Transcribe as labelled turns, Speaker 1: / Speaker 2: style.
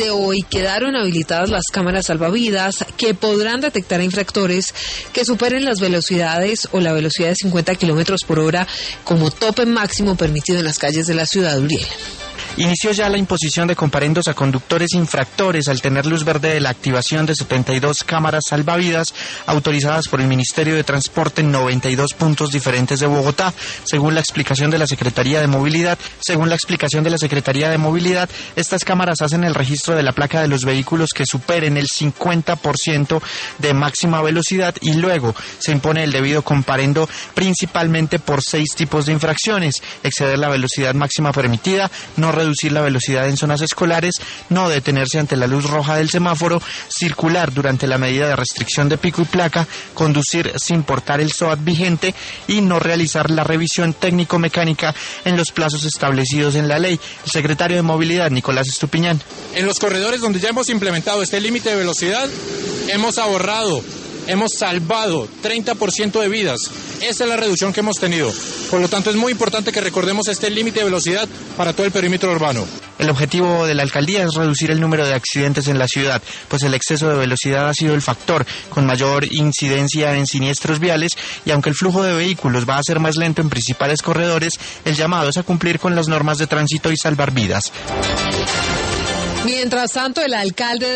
Speaker 1: De hoy quedaron habilitadas las cámaras salvavidas que podrán detectar a infractores que superen las velocidades o la velocidad de 50 kilómetros por hora como tope máximo permitido en las calles de la ciudad de Uriel.
Speaker 2: Inició ya la imposición de comparendos a conductores infractores al tener luz verde de la activación de 72 cámaras salvavidas autorizadas por el Ministerio de Transporte en 92 puntos diferentes de Bogotá. Según la explicación de la Secretaría de Movilidad, estas cámaras hacen el registro de la placa de los vehículos que superen el 50% de máxima velocidad y luego se impone el debido comparendo principalmente por 6 tipos de infracciones: exceder la velocidad máxima permitida, no reducir la velocidad en zonas escolares, no detenerse ante la luz roja del semáforo, circular durante la medida de restricción de pico y placa, conducir sin portar el SOAT vigente y no realizar la revisión técnico-mecánica en los plazos establecidos en la ley. El secretario de Movilidad, Nicolás Estupiñán.
Speaker 3: En los corredores donde ya hemos implementado este límite de velocidad, hemos salvado 30% de vidas. Esa es la reducción que hemos tenido. Por lo tanto, es muy importante que recordemos este límite de velocidad para todo el perímetro urbano.
Speaker 2: El objetivo de la alcaldía es reducir el número de accidentes en la ciudad, pues el exceso de velocidad ha sido el factor con mayor incidencia en siniestros viales, y aunque el flujo de vehículos va a ser más lento en principales corredores, el llamado es a cumplir con las normas de tránsito y salvar vidas.
Speaker 1: Mientras tanto, el alcalde